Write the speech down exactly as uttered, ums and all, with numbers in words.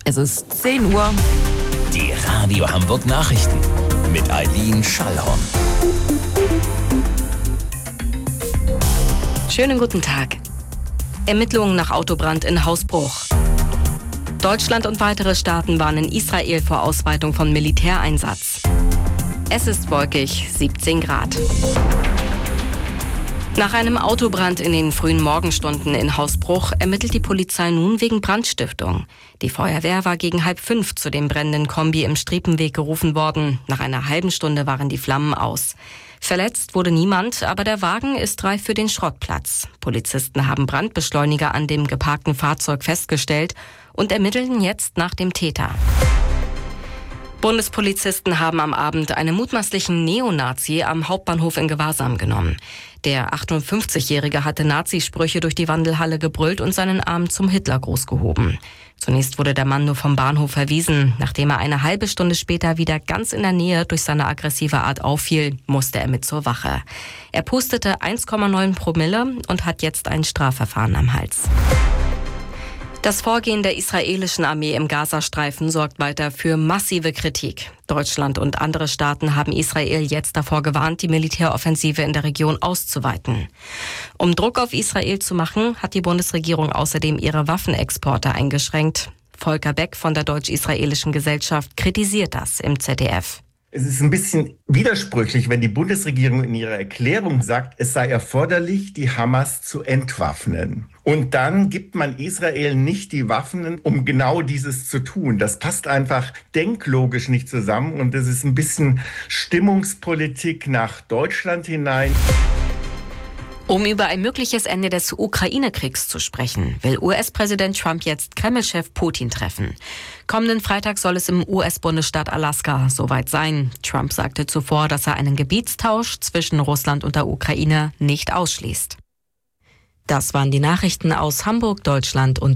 Es ist zehn Uhr. Die Radio Hamburg Nachrichten mit Eileen Schallhorn. Schönen guten Tag. Ermittlungen nach Autobrand in Hausbruch. Deutschland und weitere Staaten warnen Israel vor Ausweitung von Militäreinsatz. Es ist wolkig, siebzehn Grad. Nach einem Autobrand in den frühen Morgenstunden in Hausbruch ermittelt die Polizei nun wegen Brandstiftung. Die Feuerwehr war gegen halb fünf zu dem brennenden Kombi im Striepenweg gerufen worden. Nach einer halben Stunde waren die Flammen aus. Verletzt wurde niemand, aber der Wagen ist reif für den Schrottplatz. Polizisten haben Brandbeschleuniger an dem geparkten Fahrzeug festgestellt und ermitteln jetzt nach dem Täter. Bundespolizisten haben am Abend einen mutmaßlichen Neonazi am Hauptbahnhof in Gewahrsam genommen. Der achtundfünfzigjährige hatte Nazisprüche durch die Wandelhalle gebrüllt und seinen Arm zum Hitlergruß gehoben. Zunächst wurde der Mann nur vom Bahnhof verwiesen. Nachdem er eine halbe Stunde später wieder ganz in der Nähe durch seine aggressive Art auffiel, musste er mit zur Wache. Er pustete eins Komma neun Promille und hat jetzt ein Strafverfahren am Hals. Das Vorgehen der israelischen Armee im Gazastreifen sorgt weiter für massive Kritik. Deutschland und andere Staaten haben Israel jetzt davor gewarnt, die Militäroffensive in der Region auszuweiten. Um Druck auf Israel zu machen, hat die Bundesregierung außerdem ihre Waffenexporte eingeschränkt. Volker Beck von der Deutsch-Israelischen Gesellschaft kritisiert das im Z D F. Es ist ein bisschen widersprüchlich, wenn die Bundesregierung in ihrer Erklärung sagt, es sei erforderlich, die Hamas zu entwaffnen. Und dann gibt man Israel nicht die Waffen, um genau dieses zu tun. Das passt einfach denklogisch nicht zusammen und das ist ein bisschen Stimmungspolitik nach Deutschland hinein. Um über ein mögliches Ende des Ukraine-Kriegs zu sprechen, will U S-Präsident Trump jetzt Kreml-Chef Putin treffen. Kommenden Freitag soll es im U S-Bundesstaat Alaska soweit sein. Trump sagte zuvor, dass er einen Gebietstausch zwischen Russland und der Ukraine nicht ausschließt. Das waren die Nachrichten aus Hamburg, Deutschland und